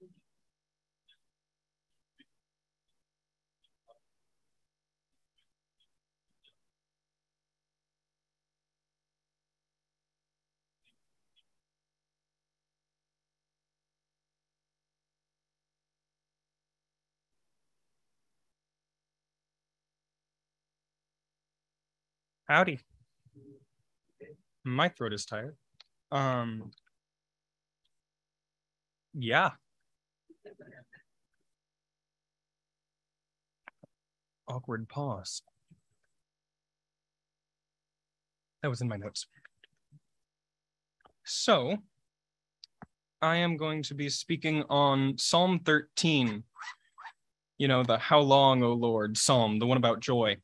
Howdy. My throat is tired. Um, yeah. Awkward pause. That was in my notes. So, I am going to be speaking on Psalm 13. You know, the How Long, O Lord Psalm, the one about joy.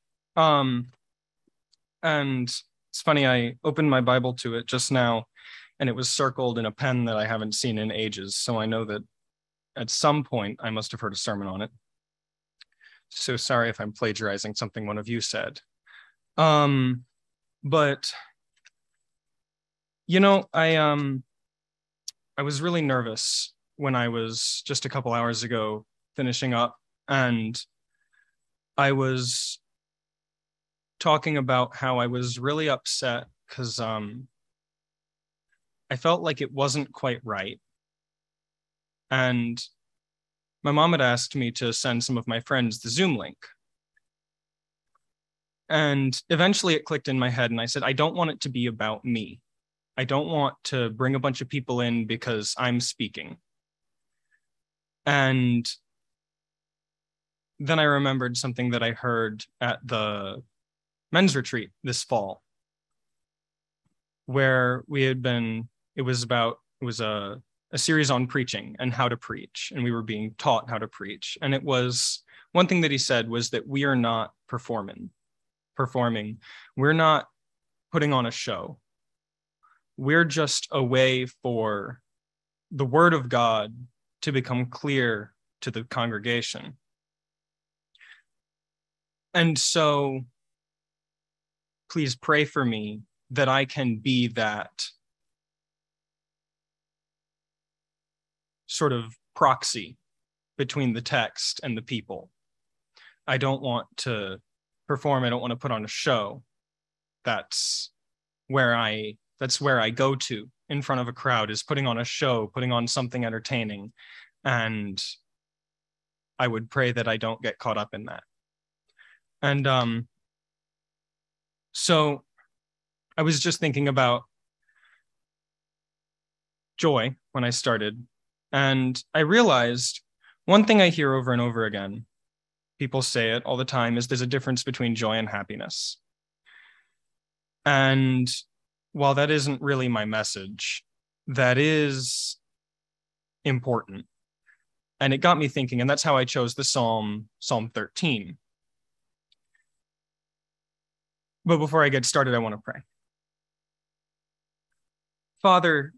And it's funny, I opened my Bible to it just now, and it was circled in a pen that I haven't seen in ages. So I know that at some point I must have heard a sermon on it. So sorry if I'm plagiarizing something one of you said. But you know, I was really nervous when I was just a couple hours ago finishing up, and I was talking about how I was really upset because I felt like it wasn't quite right. And my mom had asked me to send some of my friends the Zoom link. And eventually it clicked in my head, and I said, I don't want it to be about me. I don't want to bring a bunch of people in because I'm speaking. And then I remembered something that I heard at the men's retreat this fall, where it was a series on preaching and how to preach, and we were being taught how to preach. And it was, one thing that he said was that we are not performing. We're not putting on a show. We're just a way for the word of God to become clear to the congregation. And so please pray for me that I can be that sort of proxy between the text and the people. I don't want to perform. I don't want to put on a show. That's where I go to in front of a crowd, is putting on a show, putting on something entertaining. And I would pray that I don't get caught up in that. And so I was just thinking about joy when I started. And I realized one thing I hear over and over again, people say it all the time, is there's a difference between joy and happiness. And while that isn't really my message, that is important. And it got me thinking, and that's how I chose the Psalm 13. But before I get started, I want to pray. Father,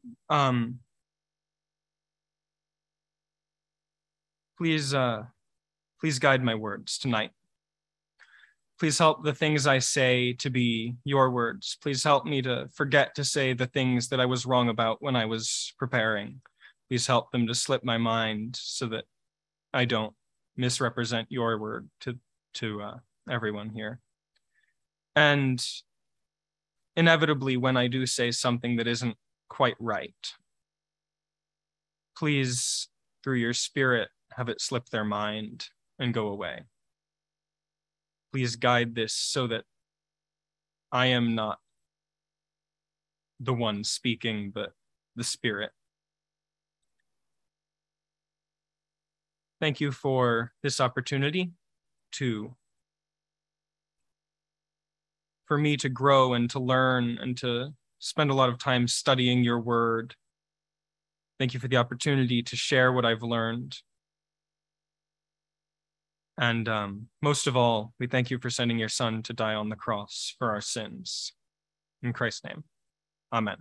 please guide my words tonight. Please help the things I say to be your words. Please help me to forget to say the things that I was wrong about when I was preparing. Please help them to slip my mind so that I don't misrepresent your word to everyone here. And inevitably, when I do say something that isn't quite right, please, through your Spirit, have it slip their mind and go away. Please guide this so that I am not the one speaking, but the Spirit. Thank you for this opportunity for me to grow and to learn and to spend a lot of time studying your word. Thank you for the opportunity to share what I've learned. And most of all, we thank you for sending your son to die on the cross for our sins. In Christ's name, amen.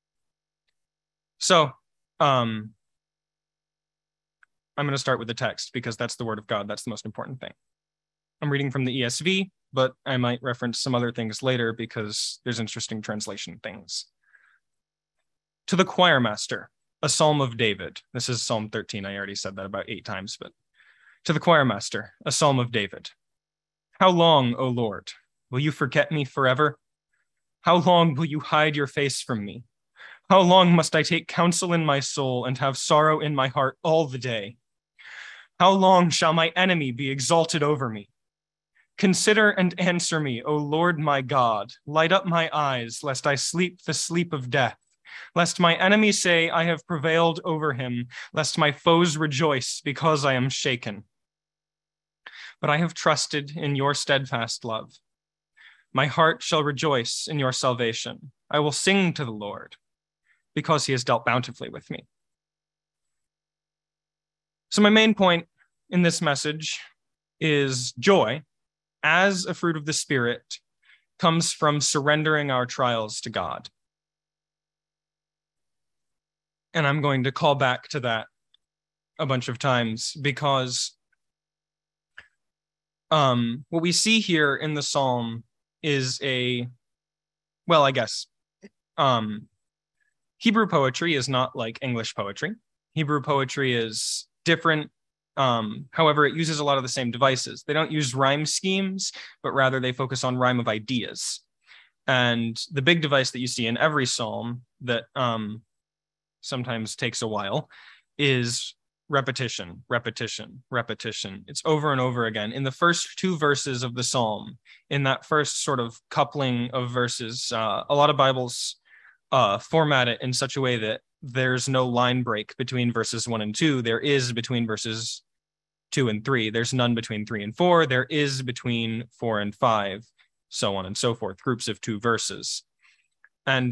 So I'm going to start with the text because that's the word of God. That's the most important thing. I'm reading from the ESV, but I might reference some other things later because there's interesting translation things. To the choir master, a psalm of David. This is Psalm 13. I already said that about 8 times, but to the choir master, a psalm of David. How long, O Lord, will you forget me forever? How long will you hide your face from me? How long must I take counsel in my soul and have sorrow in my heart all the day? How long shall my enemy be exalted over me? Consider and answer me, O Lord my God. Light up my eyes, lest I sleep the sleep of death. Lest my enemy say, I have prevailed over him, lest my foes rejoice because I am shaken. But I have trusted in your steadfast love. My heart shall rejoice in your salvation. I will sing to the Lord, because he has dealt bountifully with me. So my main point in this message is joy, as a fruit of the Spirit, comes from surrendering our trials to God. And I'm going to call back to that a bunch of times because what we see here in the psalm is Hebrew poetry is not like English poetry. Hebrew poetry is different. However, it uses a lot of the same devices. They don't use rhyme schemes, but rather they focus on rhyme of ideas. And the big device that you see in every psalm that sometimes takes a while is repetition, repetition, repetition. It's over and over again. In the first 2 verses of the psalm, in that first sort of coupling of verses, a lot of Bibles format it in such a way that there's no line break between verses 1 and 2. There is between verses 2 and 3. There's none between 3 and 4. There is between 4 and 5, so on and so forth, groups of 2 verses. And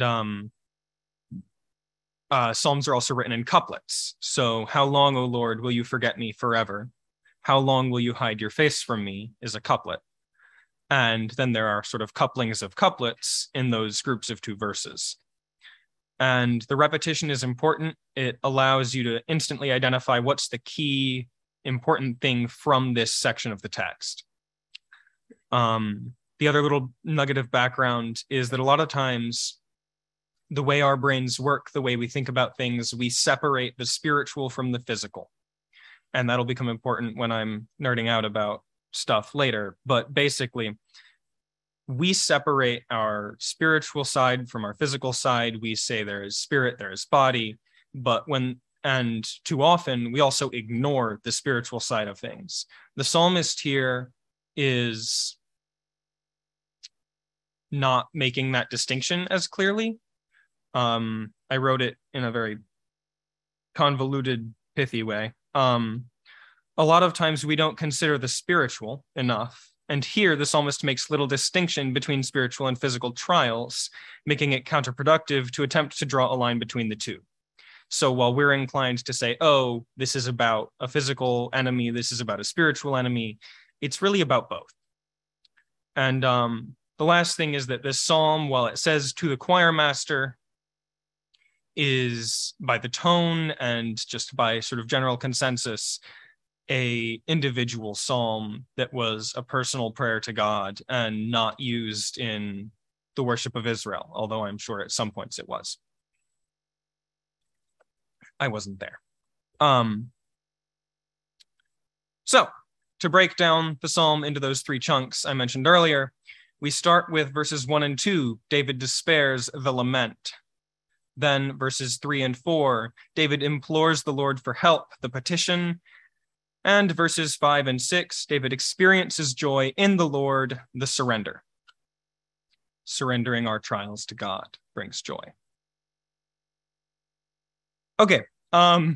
psalms are also written in couplets. So, how long, O Lord, will you forget me forever? How long will you hide your face from me is a couplet. And then there are sort of couplings of couplets in those groups of 2 verses. And the repetition is important. It allows you to instantly identify what's the key important thing from this section of the text. The other little nugget of background is that a lot of times the way our brains work, the way we think about things, we separate the spiritual from the physical. And that'll become important when I'm nerding out about stuff later. But basically, we separate our spiritual side from our physical side. We say there is spirit, there is body, and too often we also ignore the spiritual side of things. The psalmist here is not making that distinction as clearly. I wrote it in a very convoluted, pithy way. A lot of times we don't consider the spiritual enough. And here the psalmist makes little distinction between spiritual and physical trials, making it counterproductive to attempt to draw a line between the two. So while we're inclined to say, oh, this is about a physical enemy, this is about a spiritual enemy, it's really about both. And the last thing is that this psalm, while it says to the choir master, is by the tone and just by sort of general consensus, a individual psalm that was a personal prayer to God and not used in the worship of Israel, although I'm sure at some points it was. I wasn't there. So to break down the psalm into those 3 chunks I mentioned earlier, we start with verses 1 and 2, David despairs the lament. Then verses 3 and 4, David implores the Lord for help, the petition. And verses 5 and 6, David experiences joy in the Lord, the surrender. Surrendering our trials to God brings joy. Okay, now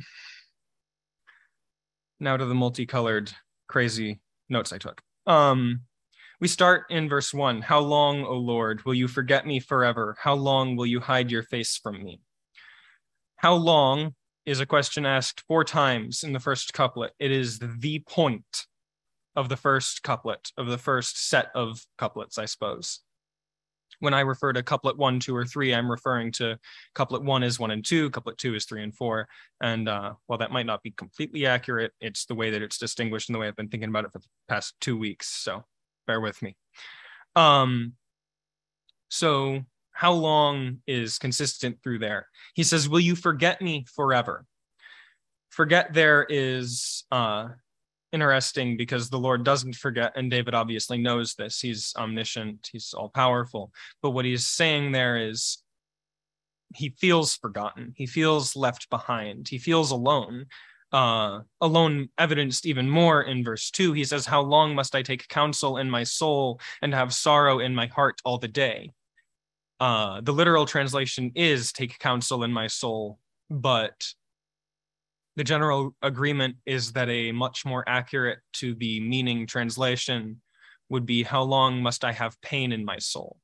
to the multicolored, crazy notes I took. We start in verse 1. How long, O Lord, will you forget me forever? How long will you hide your face from me? How long is a question asked 4 times in the first couplet. It is the point of the first couplet, of the first set of couplets, I suppose. When I refer to couplet 1, 2, or 3, I'm referring to couplet 1 is 1 and 2, couplet 2 is 3 and 4. And while that might not be completely accurate, it's the way that it's distinguished and the way I've been thinking about it for the past 2 weeks. So bear with me. So How long is consistent through there. He says, will you forget me forever? Forget there is interesting because the Lord doesn't forget, and David obviously knows this. He's omniscient, he's all-powerful. But what he's saying there is he feels forgotten. He feels left behind. He feels alone. Alone evidenced even more in verse 2. He says, how long must I take counsel in my soul and have sorrow in my heart all the day? The literal translation is take counsel in my soul, but the general agreement is that a much more accurate to the meaning translation would be, how long must I have pain in my soul?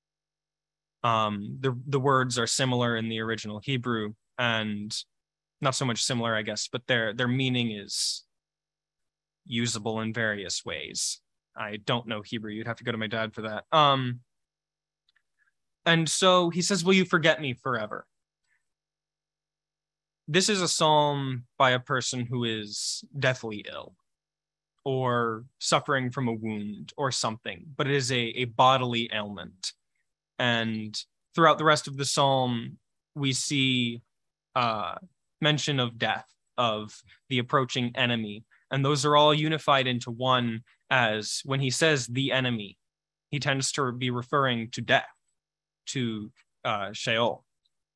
The words are similar in the original Hebrew, and not so much similar, I guess, but their meaning is usable in various ways. I don't know Hebrew. You'd have to go to my dad for that. And so he says, will you forget me forever? This is a psalm by a person who is deathly ill or suffering from a wound or something, but it is a bodily ailment. And throughout the rest of the psalm, we see mention of death, of the approaching enemy. And those are all unified into one, as when he says the enemy, he tends to be referring to death, to Sheol.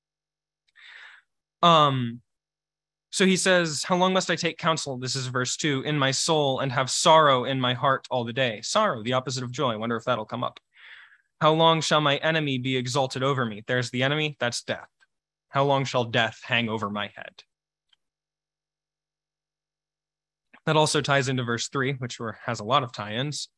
So he says, how long must I take counsel? This is verse 2, in my soul, and have sorrow in my heart all the day. Sorrow, the opposite of joy. I wonder if that'll come up. How long shall my enemy be exalted over me? There's the enemy, that's death. How long shall death hang over my head? That also ties into verse 3, which has a lot of tie-ins.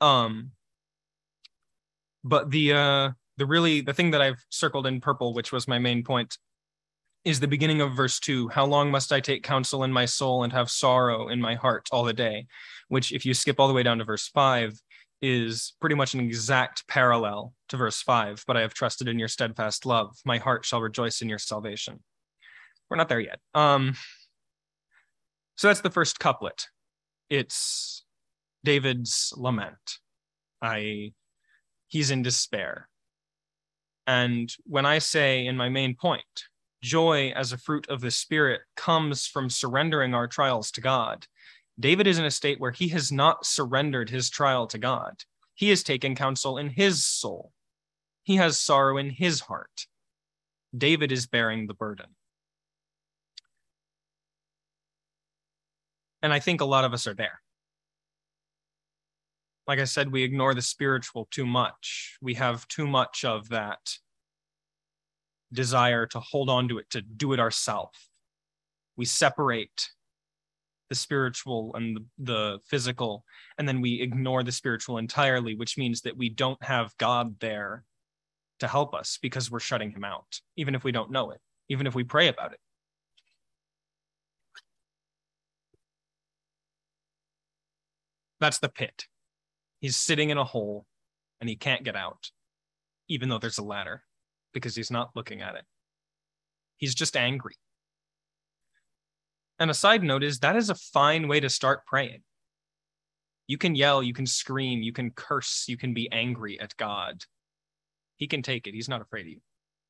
But the thing that I've circled in purple, which was my main point, is the beginning of verse 2. How long must I take counsel in my soul and have sorrow in my heart all the day? Which, if you skip all the way down to verse 5, is pretty much an exact parallel to verse 5. But I have trusted in your steadfast love. My heart shall rejoice in your salvation. We're not there yet. So that's the first couplet. It's David's lament. He's in despair. And when I say in my main point, joy as a fruit of the Spirit comes from surrendering our trials to God, David is in a state where he has not surrendered his trial to God. He has taken counsel in his soul. He has sorrow in his heart. David is bearing the burden. And I think a lot of us are there. Like I said, we ignore the spiritual too much. We have too much of that desire to hold on to it, to do it ourselves. We separate the spiritual and the physical, and then we ignore the spiritual entirely, which means that we don't have God there to help us because we're shutting him out, even if we don't know it, even if we pray about it. That's the pit. He's sitting in a hole and he can't get out, even though there's a ladder, because he's not looking at it. He's just angry. And a side note is that is a fine way to start praying. You can yell, you can scream, you can curse, you can be angry at God. He can take it. He's not afraid of you.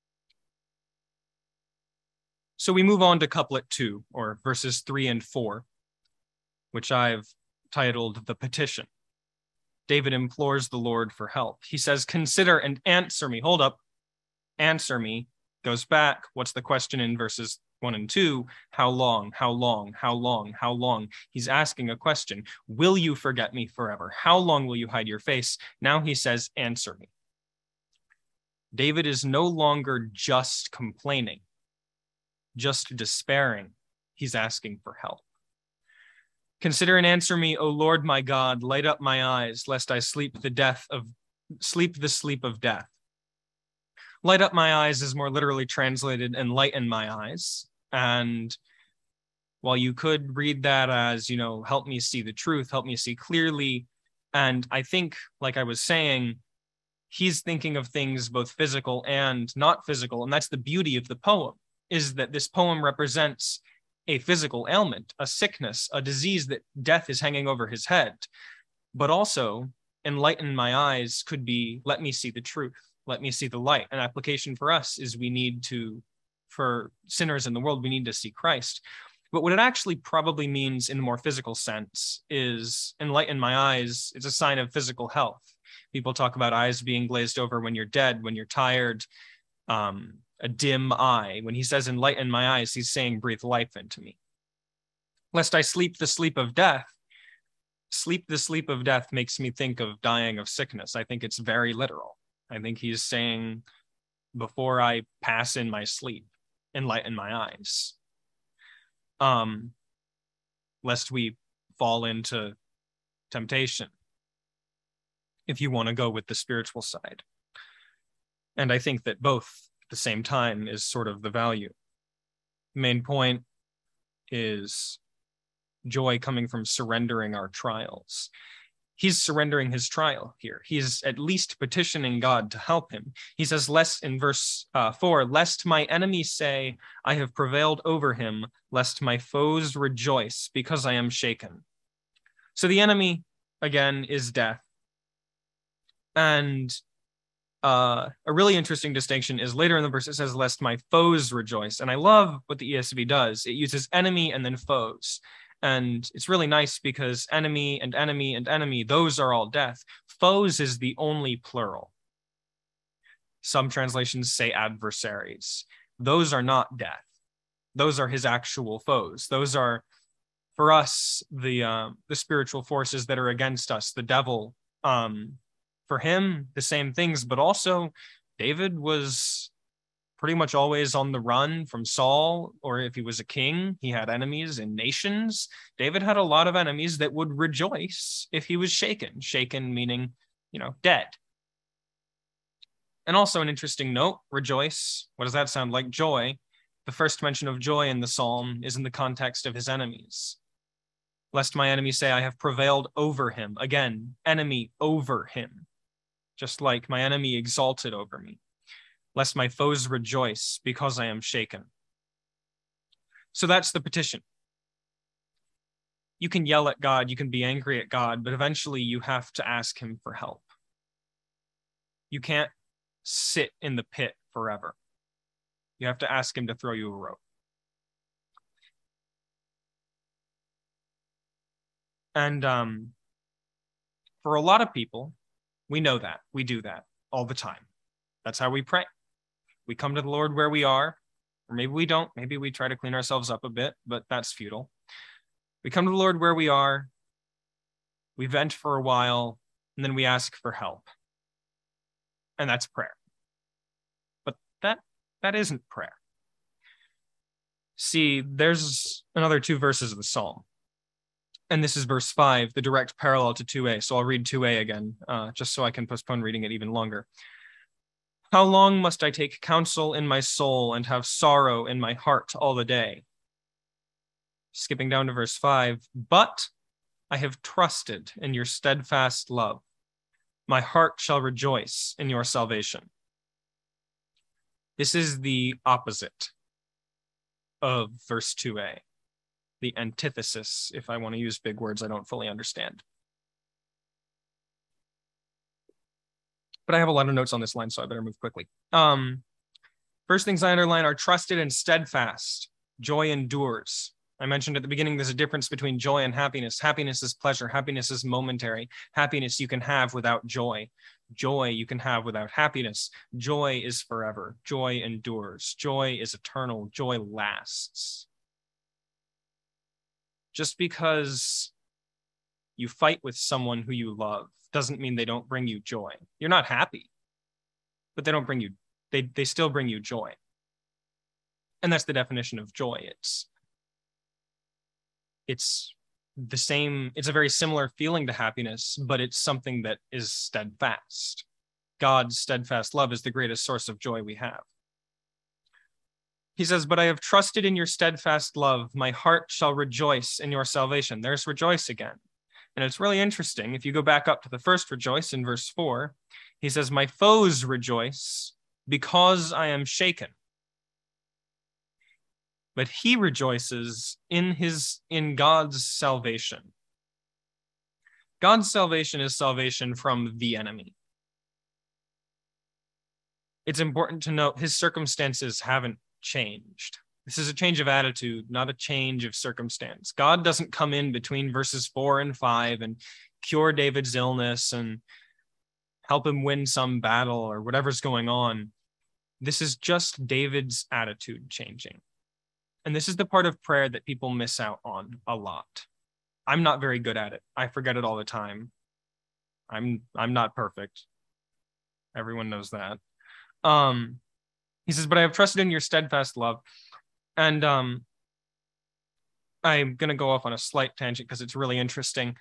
So we move on to couplet 2, or verses 3 and 4, which I've titled The Petition. David implores the Lord for help. He says, consider and answer me. Hold up. Answer me. Goes back. What's the question in verses 1 and 2? How long? How long? How long? How long? He's asking a question. Will you forget me forever? How long will you hide your face? Now he says, answer me. David is no longer just complaining, just despairing. He's asking for help. Consider and answer me, O Lord my God. Light up my eyes, lest I sleep the sleep of death. Light up my eyes is more literally translated enlighten my eyes. And while you could read that as, help me see the truth, help me see clearly. And I think, like I was saying, he's thinking of things both physical and not physical. And that's the beauty of the poem, is that this poem represents a physical ailment, a sickness, a disease that death is hanging over his head. But also, enlighten my eyes could be, let me see the truth. Let me see the light. An application for us is for sinners in the world, we need to see Christ. But what it actually probably means in a more physical sense is enlighten my eyes. It's a sign of physical health. People talk about eyes being glazed over when you're dead, when you're tired, a dim eye. When he says enlighten my eyes, he's saying breathe life into me. Lest I sleep the sleep of death. Sleep the sleep of death makes me think of dying of sickness. I think it's very literal. I think he's saying, before I pass in my sleep, enlighten my eyes. Lest we fall into temptation, if you want to go with the spiritual side. And I think that both at the same time is sort of the value. Main point is joy coming from surrendering our trials. He's surrendering his trial here. He's at least petitioning God to help him. He says, in verse 4, lest my enemies say, I have prevailed over him, lest my foes rejoice because I am shaken. So the enemy, again, is death. And a really interesting distinction is later in the verse, it says, lest my foes rejoice. And I love what the ESV does. It uses enemy and then foes. And it's really nice because enemy and enemy and enemy, those are all death. Foes is the only plural. Some translations say adversaries. Those are not death. Those are his actual foes. Those are, for us, the spiritual forces that are against us, the devil. For him, the same things, but also David was pretty much always on the run from Saul, or if he was a king, he had enemies in nations. David had a lot of enemies that would rejoice if he was shaken. Shaken meaning, dead. And also an interesting note, rejoice. What does that sound like? Joy. The first mention of joy in the psalm is in the context of his enemies. Lest my enemies say, I have prevailed over him. Again, enemy over him. Just like my enemy exalted over me. Lest my foes rejoice because I am shaken. So that's the petition. You can yell at God, you can be angry at God, but eventually you have to ask him for help. You can't sit in the pit forever. You have to ask him to throw you a rope. And for a lot of people, we know that. We do that all the time. That's how we pray. We come to the Lord where we are, or maybe we don't. Maybe we try to clean ourselves up a bit, but that's futile. We come to the Lord where we are, we vent for a while, and then we ask for help. And that's prayer. But that isn't prayer. See, there's another 2 verses of the Psalm. And this is verse 5, the direct parallel to 2a. So I'll read 2a again, just so I can postpone reading it even longer. How long must I take counsel in my soul and have sorrow in my heart all the day? Skipping down to verse 5, but I have trusted in your steadfast love. My heart shall rejoice in your salvation. This is the opposite of verse 2a, the antithesis, if I want to use big words I don't fully understand. But I have a lot of notes on this line, so I better move quickly. First things I underline are trusted and steadfast. Joy endures. I mentioned at the beginning there's a difference between joy and happiness. Happiness is pleasure. Happiness is momentary. Happiness you can have without joy. Joy you can have without happiness. Joy is forever. Joy endures. Joy is eternal. Joy lasts. Just because you fight with someone who you love doesn't mean they don't bring you joy. You're not happy, but they don't bring you, they still bring you joy. And that's the definition of joy. It's the same, it's a very similar feeling to happiness, but it's something that is steadfast. God's steadfast love is the greatest source of joy we have. He says, but I have trusted in your steadfast love. My heart shall rejoice in your salvation. There's rejoice again. And it's really interesting. If you go back up to the first rejoice in verse 4, he says, my foes rejoice because I am shaken. But he rejoices in God's salvation. God's salvation is salvation from the enemy. it's important to note his circumstances haven't changed. This is a change of attitude, not a change of circumstance. God doesn't come in between verses 4 and 5 and cure David's illness and help him win some battle or whatever's going on. This is just David's attitude changing. And this is the part of prayer that people miss out on a lot. I'm not very good at it. I forget it all the time. I'm not perfect. Everyone knows that. He says, but I have trusted in your steadfast love. And I'm going to go off on a slight tangent because it's really interesting.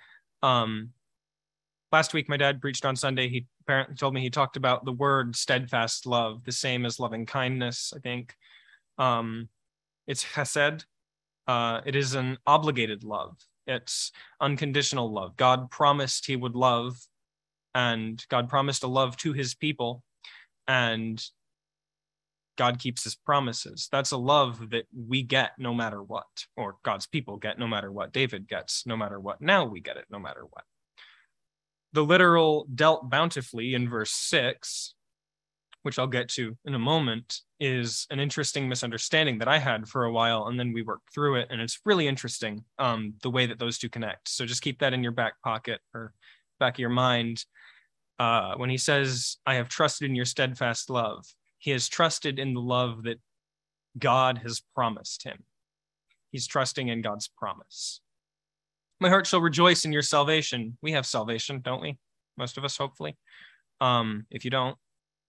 Last week, my dad preached on Sunday. He apparently told me he talked about the word steadfast love, the same as loving kindness, I think. It's chesed. It is an obligated love. It's unconditional love. God promised he would love, and God promised a love to his people, and God keeps his promises. That's a love that we get no matter what, or God's people get no matter what, David gets no matter what. Now we get it no matter what. The literal dealt bountifully in verse 6, which I'll get to in a moment, is an interesting misunderstanding that I had for a while, and then we worked through it, and it's really interesting, the way that those two connect. So just keep that in your back pocket or back of your mind. When he says, I have trusted in your steadfast love, he has trusted in the love that God has promised him. He's trusting in God's promise. My heart shall rejoice in your salvation. We have salvation, don't we? Most of us, hopefully. If you don't,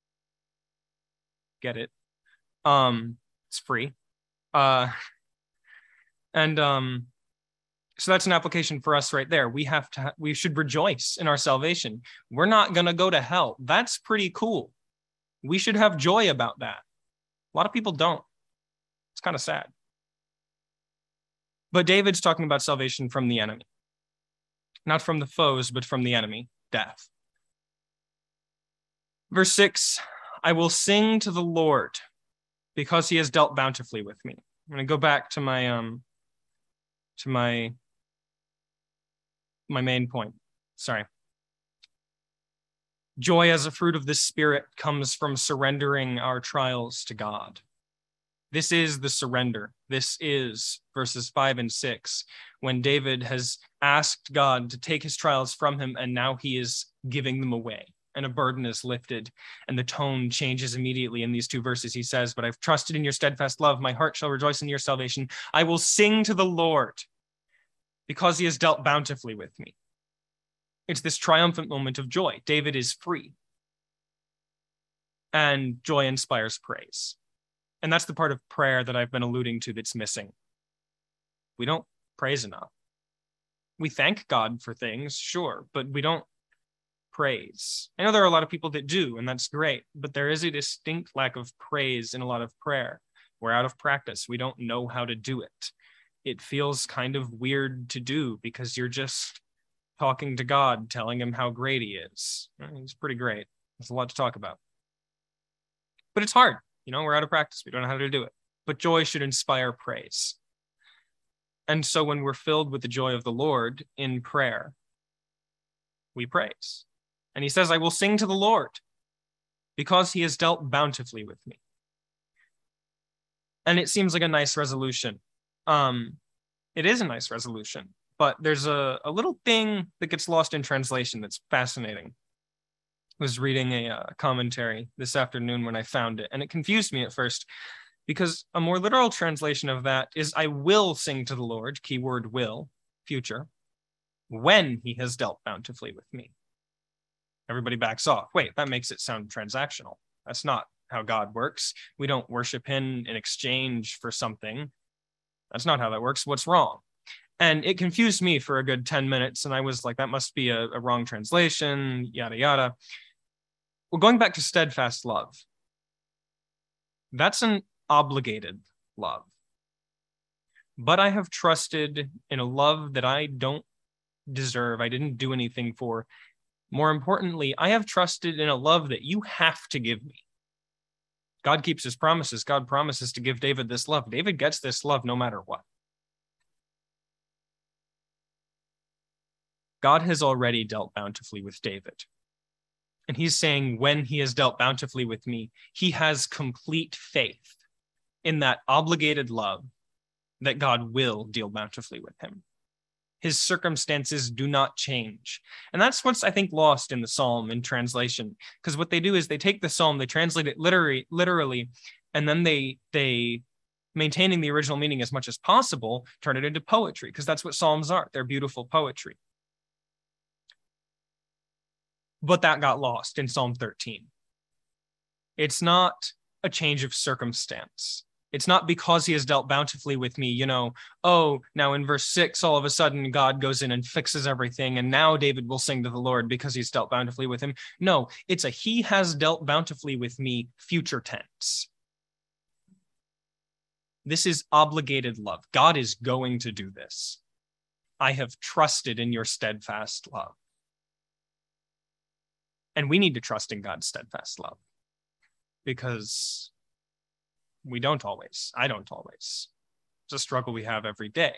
get it. It's free. So that's an application for us right there. We should rejoice in our salvation. We're not going to go to hell. That's pretty cool. We should have joy about that. A lot of people don't. It's kind of sad. But David's talking about salvation from the enemy. Not from the foes, but from the enemy, death. Verse 6, I will sing to the Lord because he has dealt bountifully with me. I'm going to go back to my main point. Sorry. Joy as a fruit of the Spirit comes from surrendering our trials to God. This is the surrender. This is verses 5 and 6, when David has asked God to take his trials from him, and now he is giving them away, and a burden is lifted, and the tone changes immediately in these two verses. He says, but I've trusted in your steadfast love. My heart shall rejoice in your salvation. I will sing to the Lord because he has dealt bountifully with me. It's this triumphant moment of joy. David is free, and joy inspires praise. And that's the part of prayer that I've been alluding to that's missing. We don't praise enough. We thank God for things, sure, but we don't praise. I know there are a lot of people that do, and that's great, but there is a distinct lack of praise in a lot of prayer. We're out of practice. We don't know how to do it. It feels kind of weird to do because you're just talking to God, telling him how great he is. He's pretty great. There's a lot to talk about. But it's hard. We're out of practice. We don't know how to do it. But joy should inspire praise. And so when we're filled with the joy of the Lord in prayer, we praise. And he says, I will sing to the Lord because he has dealt bountifully with me. And it seems like a nice resolution. It is a nice resolution, but there's a little thing that gets lost in translation that's fascinating. I was reading a commentary this afternoon when I found it, and it confused me at first because a more literal translation of that is, I will sing to the Lord, keyword will, future, when he has dealt bountifully with me. Everybody backs off. Wait, that makes it sound transactional. That's not how God works. We don't worship him in exchange for something. That's not how that works. What's wrong? And it confused me for a good 10 minutes, and I was like, that must be a wrong translation, yada, yada. Well, going back to steadfast love, that's an obligated love. But I have trusted in a love that I don't deserve. I didn't do anything for. More importantly, I have trusted in a love that you have to give me. God keeps his promises. God promises to give David this love. David gets this love no matter what. God has already dealt bountifully with David. And he's saying, when he has dealt bountifully with me, he has complete faith in that obligated love that God will deal bountifully with him. His circumstances do not change. And that's what's, I think, lost in the psalm in translation. Because what they do is they take the psalm, they translate it literally, and then they maintaining the original meaning as much as possible, turn it into poetry, because that's what psalms are. They're beautiful poetry. But that got lost in Psalm 13. It's not a change of circumstance. It's not because he has dealt bountifully with me, now in verse 6, all of a sudden God goes in and fixes everything, and now David will sing to the Lord because he's dealt bountifully with him. No, it's a he has dealt bountifully with me future tense. This is obligated love. God is going to do this. I have trusted in your steadfast love. And we need to trust in God's steadfast love, because I don't always. It's a struggle we have every day.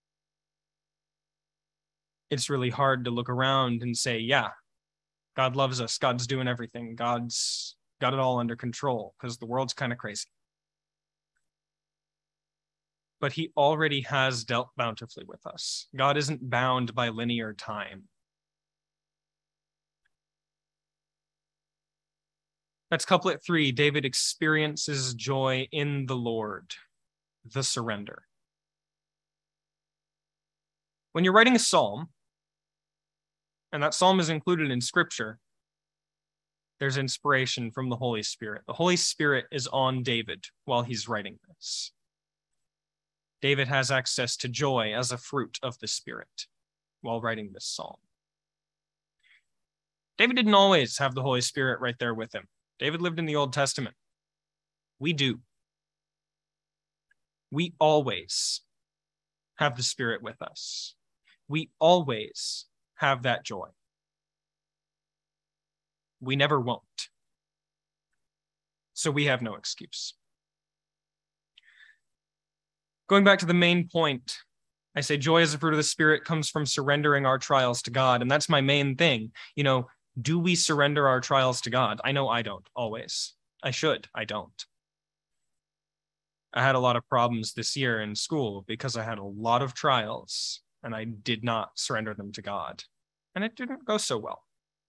It's really hard to look around and say, yeah, God loves us. God's doing everything. God's got it all under control, because the world's kind of crazy. But he already has dealt bountifully with us. God isn't bound by linear time. That's couplet 3. David experiences joy in the Lord, the surrender. When you're writing a psalm, and that psalm is included in Scripture, there's inspiration from the Holy Spirit. The Holy Spirit is on David while he's writing this. David has access to joy as a fruit of the Spirit while writing this psalm. David didn't always have the Holy Spirit right there with him. David lived in the Old Testament. We do. We always have the Spirit with us. We always have that joy. We never won't. So we have no excuse. Going back to the main point, I say joy as a fruit of the Spirit comes from surrendering our trials to God. And that's my main thing. Do we surrender our trials to God? I know I don't always. I should. I don't. I had a lot of problems this year in school because I had a lot of trials and I did not surrender them to God. And it didn't go so well.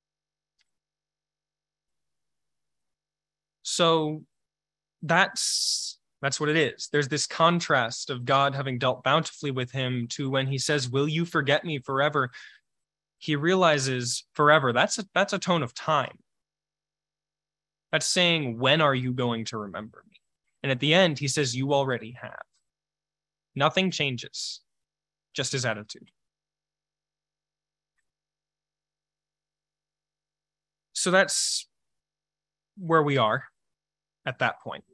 So that's what it is. There's this contrast of God having dealt bountifully with him to when he says, will you forget me forever? He realizes forever, that's a tone of time. That's saying, when are you going to remember me? And at the end, he says, you already have. Nothing changes, just his attitude. So that's where we are at that point.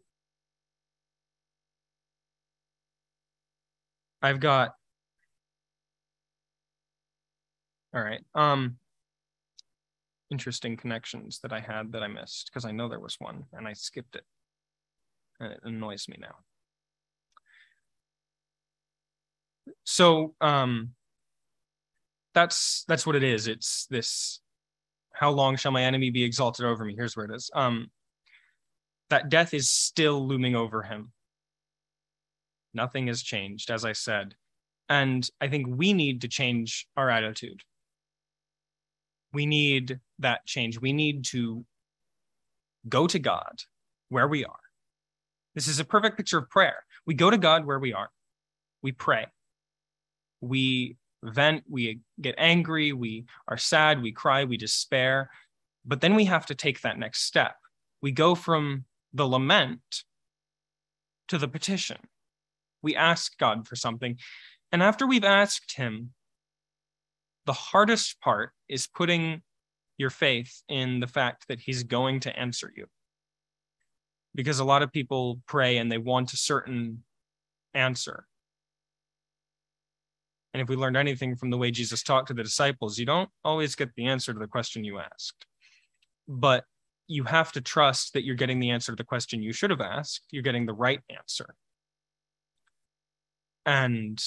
I've got, all right, interesting connections that I had that I missed, because I know there was one and I skipped it. And it annoys me now. So that's what it is. It's this, how long shall my enemy be exalted over me? Here's where it is. That death is still looming over him. Nothing has changed, as I said. And I think we need to change our attitude. We need that change. We need to go to God where we are. This is a perfect picture of prayer. We go to God where we are. We pray. We vent, we get angry, we are sad, we cry, we despair. But then we have to take that next step. We go from the lament to the petition. We ask God for something. And after we've asked him, the hardest part is putting your faith in the fact that he's going to answer you. Because a lot of people pray and they want a certain answer. And if we learned anything from the way Jesus talked to the disciples, you don't always get the answer to the question you asked. But you have to trust that you're getting the answer to the question you should have asked. You're getting the right answer. And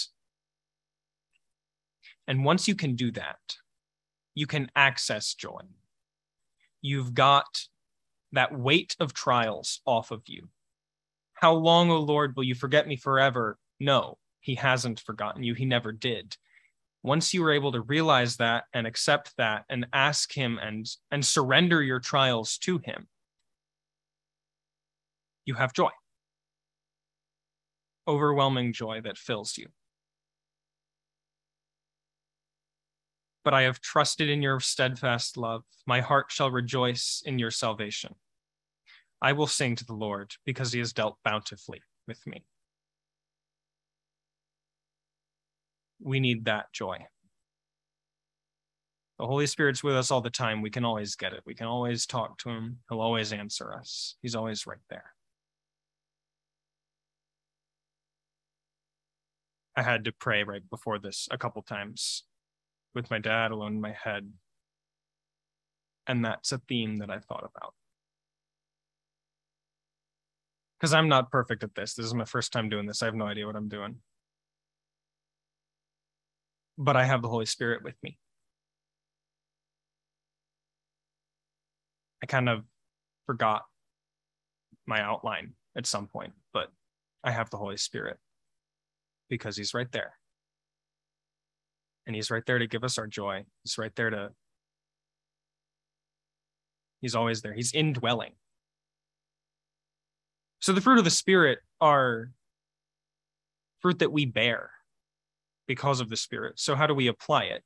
once you can do that, you can access joy. you've got that weight of trials off of you. How long, O Lord, will you forget me forever? No, he hasn't forgotten you. He never did. Once you were able to realize that and accept that and ask him and surrender your trials to him, you have joy. Overwhelming joy that fills you. But I have trusted in your steadfast love. My heart shall rejoice in your salvation. I will sing to the Lord because he has dealt bountifully with me. We need that joy. The Holy Spirit's with us all the time. We can always get it. We can always talk to him. He'll always answer us. He's always right there. I had to pray right before this a couple times with my dad alone in my head. And that's a theme that I thought about. Because I'm not perfect at this. This is my first time doing this. I have no idea what I'm doing. But I have the Holy Spirit with me. I kind of forgot my outline at some point, but I have the Holy Spirit because he's right there. And he's right there to give us our joy. He's right there he's always there. He's indwelling. So the fruit of the Spirit are fruit that we bear because of the Spirit. So how do we apply it?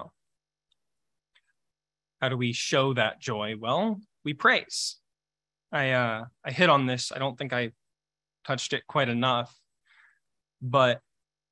How do we show that joy? Well, we praise. I hit on this. I don't think I touched it quite enough, but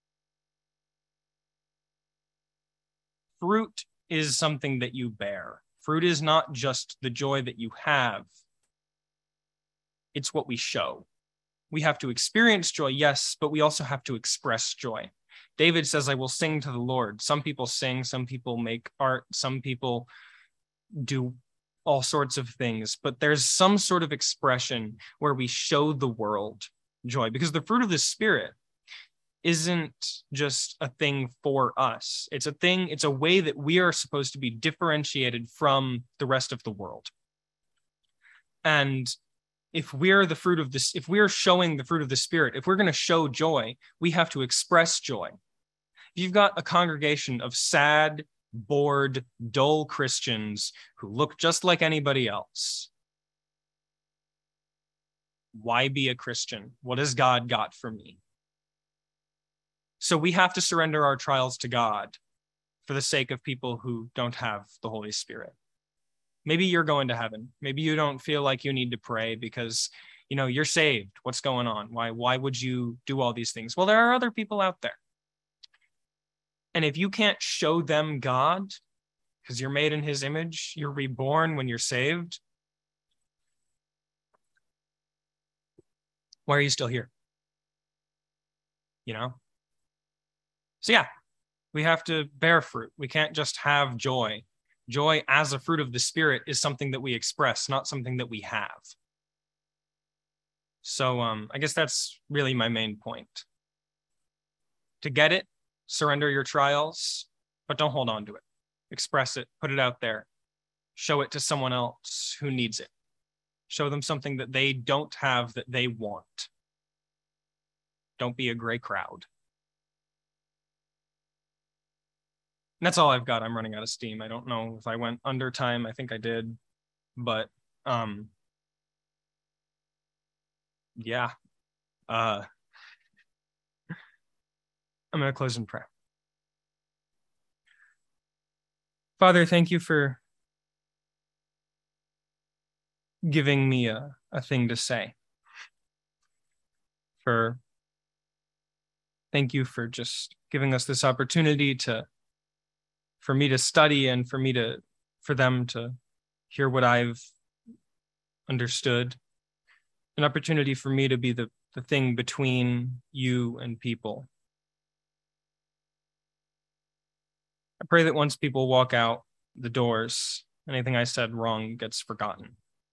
fruit is something that you bear. Fruit is not just the joy that you have. It's what we show. We have to experience joy, yes, but we also have to express joy. David says, I will sing to the Lord. Some people sing, some people make art, some people do all sorts of things, but there's some sort of expression where we show the world joy, because the fruit of the Spirit isn't just a thing for us. It's a way that we are supposed to be differentiated from the rest of the world. And if we're if we're showing the fruit of the Spirit, if we're going to show joy, we have to express joy. If you've got a congregation of sad, bored, dull Christians who look just like anybody else, why be a Christian? What has God got for me? So we have to surrender our trials to God for the sake of people who don't have the Holy Spirit. Maybe you're going to heaven. Maybe you don't feel like you need to pray because, you're saved. What's going on? Why would you do all these things? Well, there are other people out there. And if you can't show them God, because you're made in his image, you're reborn when you're saved, why are you still here? So yeah, we have to bear fruit. We can't just have joy. Joy as a fruit of the Spirit is something that we express, not something that we have. So I guess that's really my main point. To get it, surrender your trials, but don't hold on to it. Express it, put it out there. Show it to someone else who needs it. Show them something that they don't have that they want. Don't be a gray crowd. And that's all I've got. I'm running out of steam. I don't know if I went under time. I think I did. But yeah. I'm going to close in prayer. Father, thank you for giving me a thing to say. Thank you for just giving us this opportunity for me to study and for them to hear what I've understood. An opportunity for me to be the thing between you and people. I pray that once people walk out the doors, anything I said wrong gets forgotten.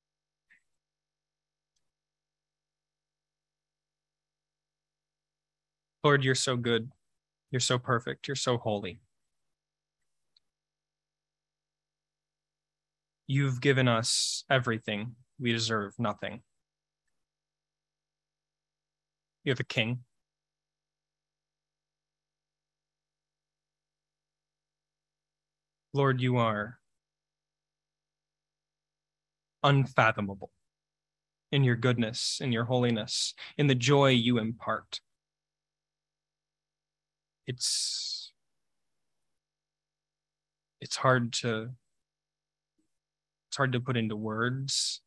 Lord, you're so good. You're so perfect. You're so holy. You've given us everything. We deserve nothing. You're the king. Lord, you are unfathomable in your goodness, in your holiness, in the joy you impart. It's hard to put into words.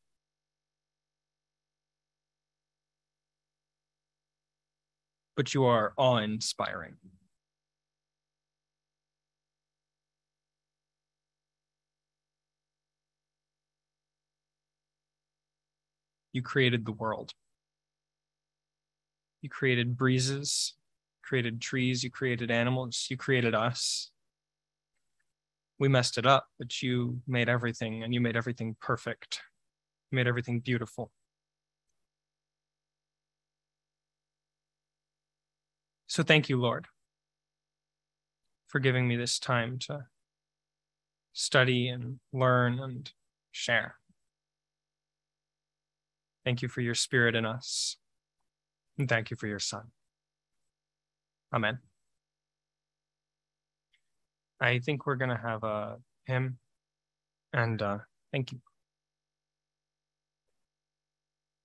But you are awe-inspiring. You created the world. You created breezes, created trees, you created animals, you created us. We messed it up, but you made everything, and you made everything perfect. You made everything beautiful. So thank you, Lord, for giving me this time to study and learn and share. Thank you for your spirit in us. And thank you for your son. Amen. I think we're going to have a hymn, and thank you.